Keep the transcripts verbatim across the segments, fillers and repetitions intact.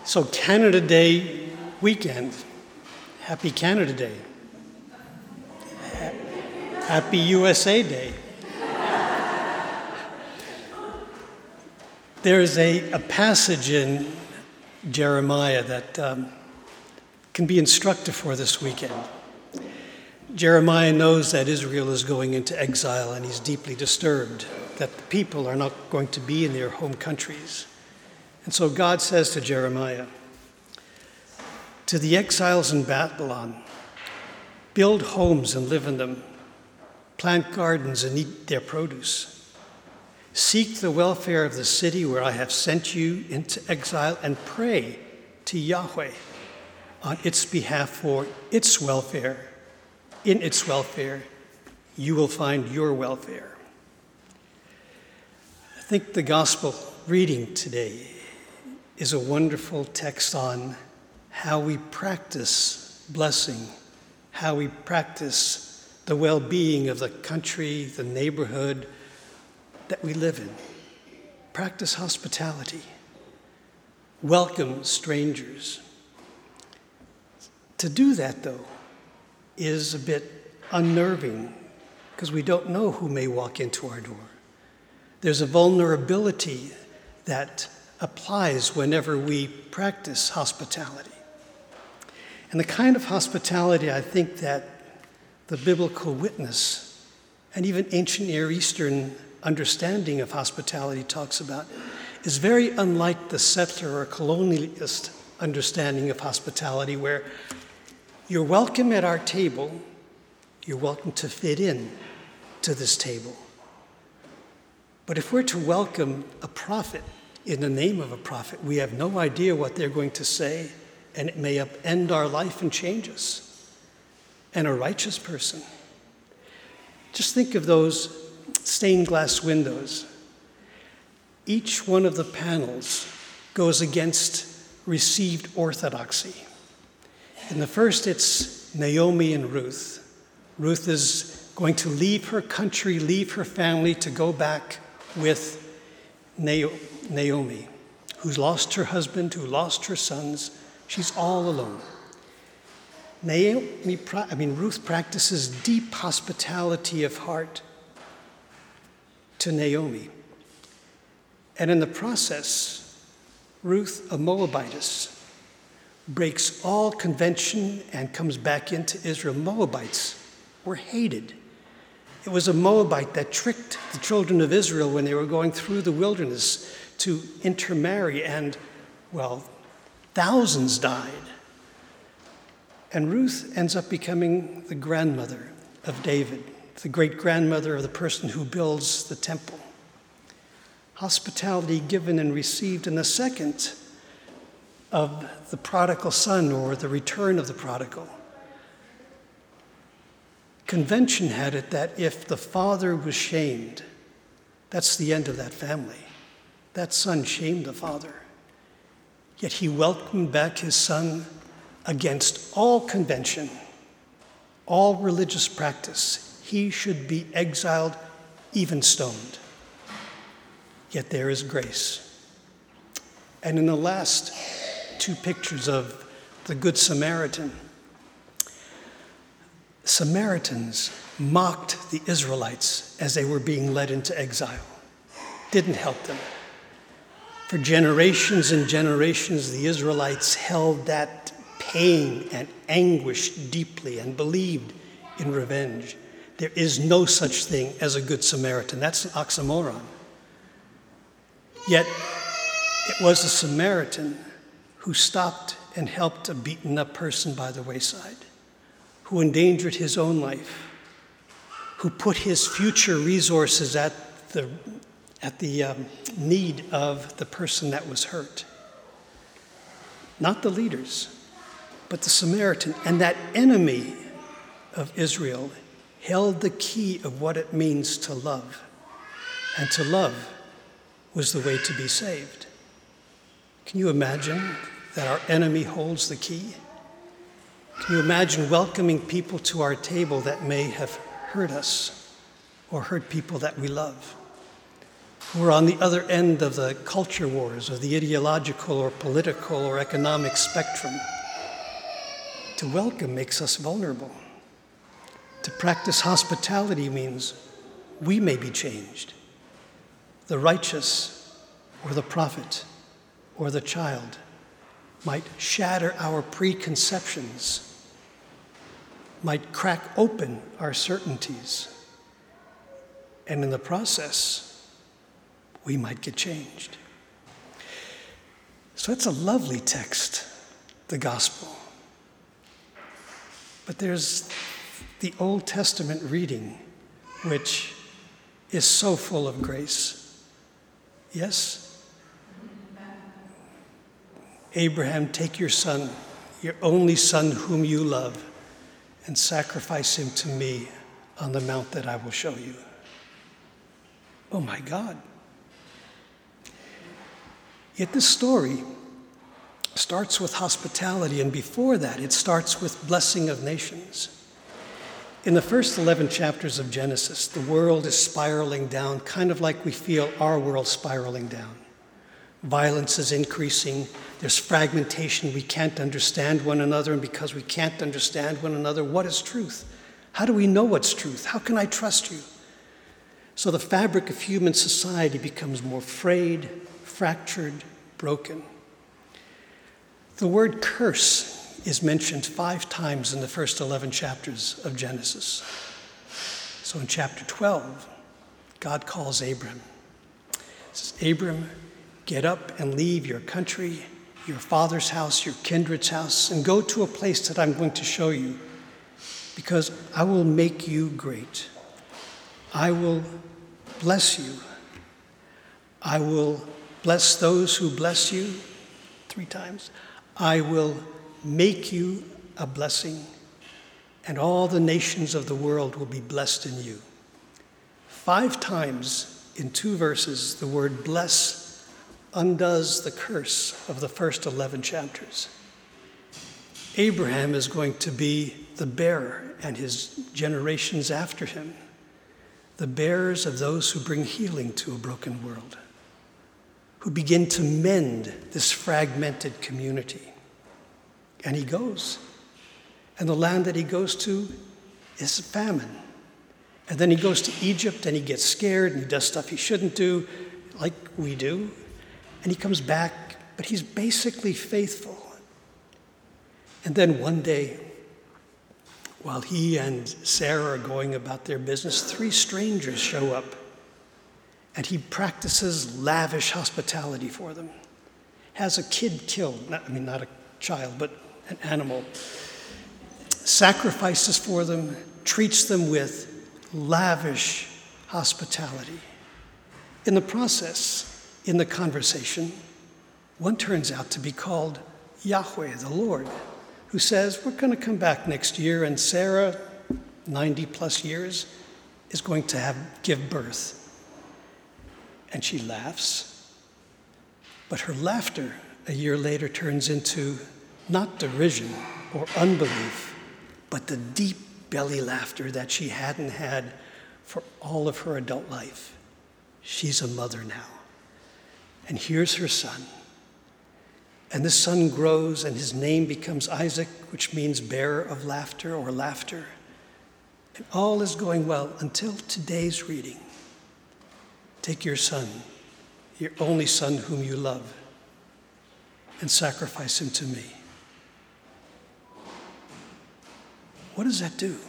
So Canada Day weekend. Happy Canada Day. Happy U S A Day. There's a, a passage in Jeremiah that um, can be instructive for this weekend. Jeremiah knows that Israel is going into exile, and he's deeply disturbed that the people are not going to be in their home countries. And so God says to Jeremiah, "To the exiles in Babylon, build homes and live in them, plant gardens and eat their produce. Seek the welfare of the city where I have sent you into exile, and pray to Yahweh on its behalf for its welfare. In its welfare, you will find your welfare." I think the gospel reading today is a wonderful text on how we practice blessing, how we practice the well-being of the country, the neighborhood that we live in. Practice hospitality. Welcome strangers. To do that, though, is a bit unnerving because we don't know who may walk into our door. There's a vulnerability that applies whenever we practice hospitality. And the kind of hospitality I think that the biblical witness and even ancient Near Eastern understanding of hospitality talks about is very unlike the settler or colonialist understanding of hospitality, where you're welcome at our table, you're welcome to fit in to this table. But if we're to welcome a prophet in the name of a prophet, we have no idea what they're going to say, and it may upend our life and change us. And a righteous person. Just think of those stained glass windows. Each one of the panels goes against received orthodoxy. In the first, it's Naomi and Ruth. Ruth is going to leave her country, leave her family to go back with Naomi, who's lost her husband, who lost her sons. She's all alone. Naomi, I mean, Ruth practices deep hospitality of heart to Naomi. And in the process, Ruth, a Moabitess, breaks all convention and comes back into Israel. Moabites were hated. It was a Moabite that tricked the children of Israel when they were going through the wilderness to intermarry, and, well, thousands died. And Ruth ends up becoming the grandmother of David, the great-grandmother of the person who builds the temple. Hospitality given and received. And the second of the prodigal son, or the return of the prodigal. Convention had it that if the father was shamed, that's the end of that family. That son shamed the father. Yet he welcomed back his son against all convention, all religious practice. He should be exiled, even stoned. Yet there is grace. And in the last two pictures of the Good Samaritan, Samaritans mocked the Israelites as they were being led into exile. Didn't help them. For generations and generations, the Israelites held that pain and anguish deeply and believed in revenge. There is no such thing as a Good Samaritan. That's an oxymoron. Yet it was a Samaritan who stopped and helped a beaten up person by the wayside, who endangered his own life, who put his future resources at the, at the um, need of the person that was hurt. Not the leaders, but the Samaritan. And that enemy of Israel held the key of what it means to love. And to love was the way to be saved. Can you imagine that our enemy holds the key? Can you imagine welcoming people to our table that may have hurt us or hurt people that we love? who are on the other end of the culture wars or the ideological or political or economic spectrum. To welcome makes us vulnerable. To practice hospitality means we may be changed. The righteous or the prophet or the child might shatter our preconceptions, might crack open our certainties, and in the process, we might get changed. So it's a lovely text, the gospel. But there's the Old Testament reading, which is so full of grace. Yes? Abraham, take your son, your only son whom you love, and sacrifice him to me on the mount that I will show you. Oh my God. Yet this story starts with hospitality, and before that, it starts with blessing of nations. In the first eleven chapters of Genesis, the world is spiraling down, kind of like we feel our world spiraling down. Violence is increasing. There's fragmentation. We can't understand one another, and because we can't understand one another, what is truth? How do we know what's truth? How can I trust you? So the fabric of human society becomes more frayed, fractured, broken. The word curse is mentioned five times in the first eleven chapters of Genesis. So in chapter twelve, God calls Abram. He says, Abram, get up and leave your country, your father's house, your kindred's house, and go to a place that I'm going to show you, because I will make you great. I will bless you. I will bless those who bless you, three times. I will make you a blessing, and all the nations of the world will be blessed in you. Five times in two verses, the word bless undoes the curse of the first eleven chapters. Abraham is going to be the bearer, and his generations after him, the bearers of those who bring healing to a broken world, who begin to mend this fragmented community. And he goes. And the land that he goes to is famine. And then he goes to Egypt and he gets scared and he does stuff he shouldn't do, like we do. And he comes back, but he's basically faithful. And then one day, while he and Sarah are going about their business, three strangers show up. And he practices lavish hospitality for them. Has a kid killed, not, I mean, not a child, but an animal. Sacrifices for them, treats them with lavish hospitality. In the process, in the conversation, one turns out to be called Yahweh, the Lord, who says, we're going to come back next year, and Sarah, ninety plus years, is going to have give birth. And she laughs, but her laughter a year later turns into not derision or unbelief, but the deep belly laughter that she hadn't had for all of her adult life. She's a mother now. And here's her son. And this son grows, and his name becomes Isaac, which means bearer of laughter or laughter. And all is going well until today's reading. Take your son, your only son whom you love, and sacrifice him to me. What does that do?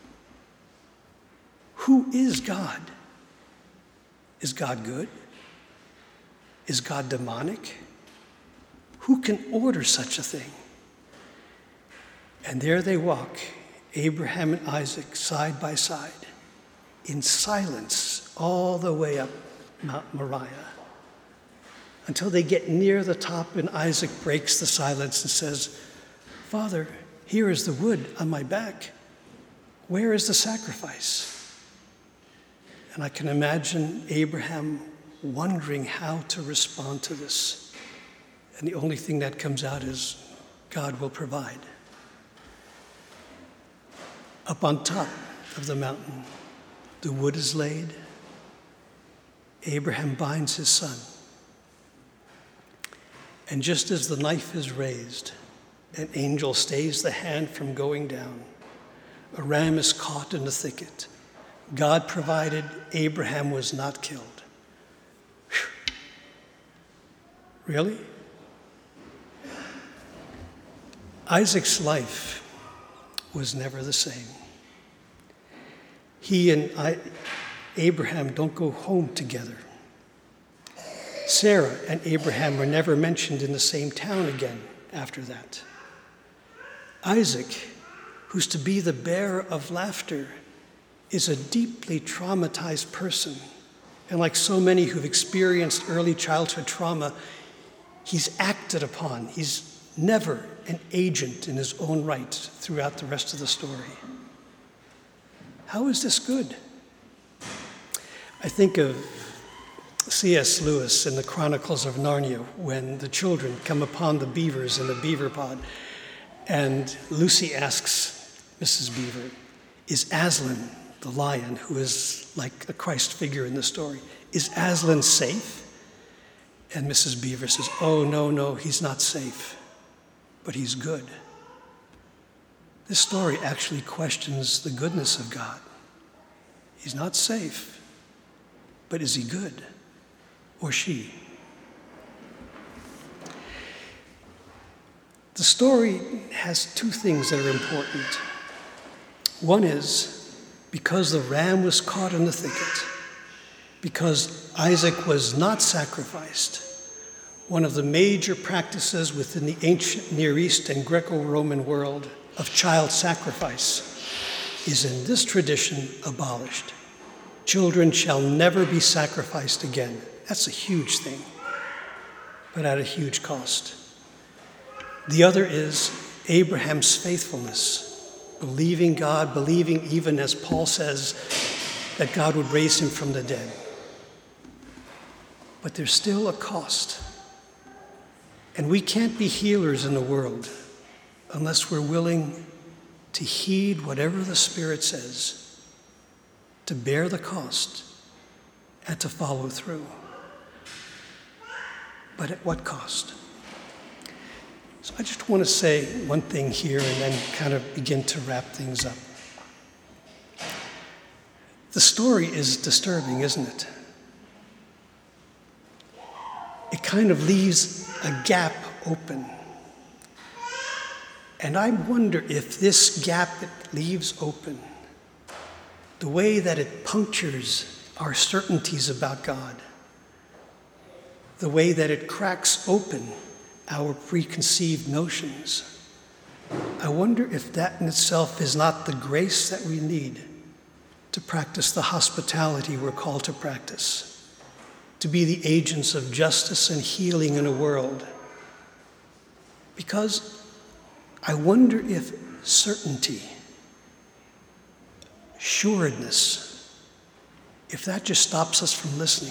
Who is God? Is God good? Is God demonic? Who can order such a thing? And there they walk, Abraham and Isaac side by side, in silence all the way up Mount Moriah, until they get near the top and Isaac breaks the silence and says, Father, here is the wood on my back. Where is the sacrifice? And I can imagine Abraham wondering how to respond to this. And the only thing that comes out is, God will provide. Up on top of the mountain, the wood is laid, Abraham binds his son. And just as the knife is raised, an angel stays the hand from going down. A ram is caught in the thicket. God provided, Abraham was not killed. Whew. Really? Isaac's life was never the same. He and I, Abraham don't go home together. Sarah and Abraham were never mentioned in the same town again after that. Isaac, who's to be the bearer of laughter, is a deeply traumatized person. And like so many who've experienced early childhood trauma, he's acted upon. He's never an agent in his own right throughout the rest of the story. How is this good? I think of C S Lewis in the Chronicles of Narnia when the children come upon the beavers in the beaver pond. And Lucy asks Missus Beaver, is Aslan, the lion, who is like a Christ figure in the story, is Aslan safe? And Missus Beaver says, oh, no, no, he's not safe, but he's good. This story actually questions the goodness of God. He's not safe, but is he good? Or she? The story has two things that are important. One is because the ram was caught in the thicket, because Isaac was not sacrificed, one of the major practices within the ancient Near East and Greco-Roman world of child sacrifice is in this tradition abolished. Children shall never be sacrificed again. That's a huge thing, but at a huge cost. The other is Abraham's faithfulness, believing God, believing even as Paul says that God would raise him from the dead. But there's still a cost. And we can't be healers in the world unless we're willing to heed whatever the Spirit says, to bear the cost, and to follow through. But at what cost? So I just want to say one thing here and then kind of begin to wrap things up. The story is disturbing, isn't it? It kind of leaves a gap open. And I wonder if this gap it leaves open, the way that it punctures our certainties about God, the way that it cracks open our preconceived notions, I wonder if that in itself is not the grace that we need to practice the hospitality we're called to practice, to be the agents of justice and healing in a world. Because I wonder if certainty, sureness, if that just stops us from listening,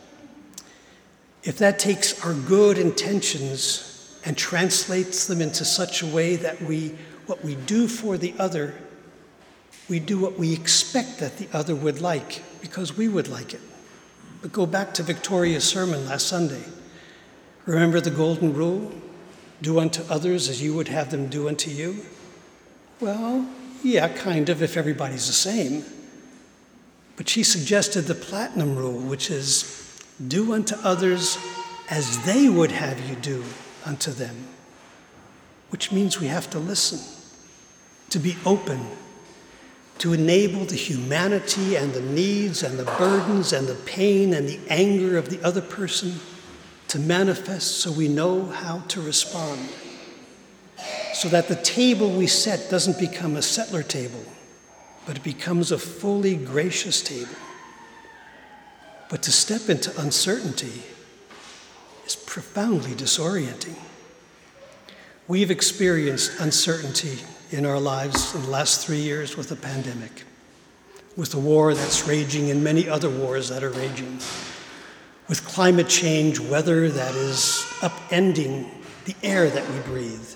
if that takes our good intentions and translates them into such a way that we, what we do for the other, we do what we expect that the other would like because we would like it. But go back to Victoria's sermon last Sunday. Remember the golden rule? Do unto others as you would have them do unto you? Well, yeah, kind of, if everybody's the same. But she suggested the platinum rule, which is do unto others as they would have you do unto them, which means we have to listen, to be open, to enable the humanity and the needs and the burdens and the pain and the anger of the other person to manifest so we know how to respond, so that the table we set doesn't become a settler table, but it becomes a fully gracious table. But to step into uncertainty is profoundly disorienting. We've experienced uncertainty in our lives in the last three years with the pandemic, with the war that's raging and many other wars that are raging, with climate change, weather that is upending the air that we breathe.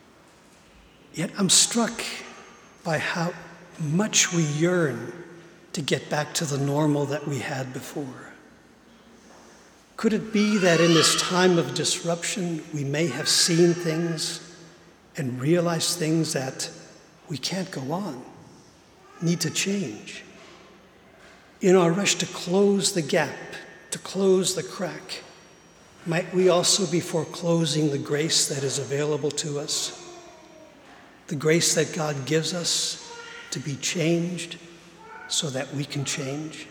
Yet I'm struck by how much we yearn to get back to the normal that we had before? Could it be that in this time of disruption, we may have seen things and realized things that we can't go on, need to change? In our rush to close the gap, to close the crack, might we also be foreclosing the grace that is available to us, the grace that God gives us to be changed so that we can change?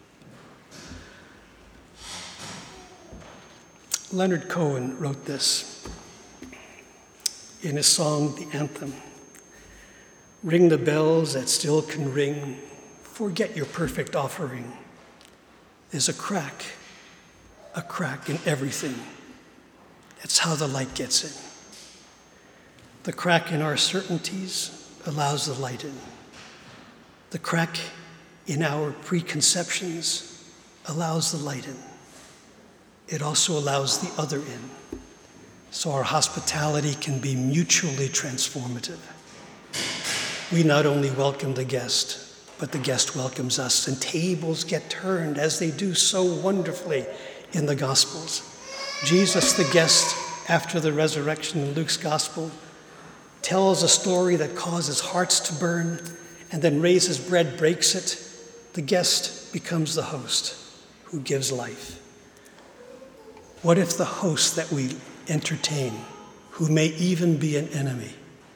Leonard Cohen wrote this in his song, The Anthem. Ring the bells that still can ring, forget your perfect offering. There's a crack, a crack in everything. That's how the light gets in. The crack in our certainties allows the light in. The crack in our preconceptions allows the light in. It also allows the other in, so our hospitality can be mutually transformative. We not only welcome the guest, but the guest welcomes us, and tables get turned as they do so wonderfully in the Gospels. Jesus, the guest, after the resurrection in Luke's Gospel, tells a story that causes hearts to burn and then raises bread, breaks it. The guest becomes the host who gives life. What if the host that we entertain, who may even be an enemy,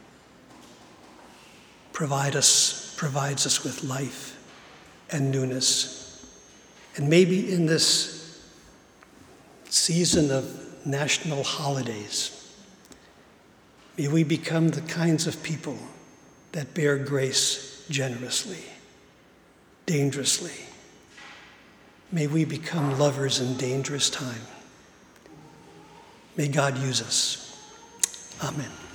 provide us, provides us with life and newness? And maybe in this season of national holidays, may we become the kinds of people that bear grace generously, dangerously. May we become lovers in dangerous time. May God use us. Amen.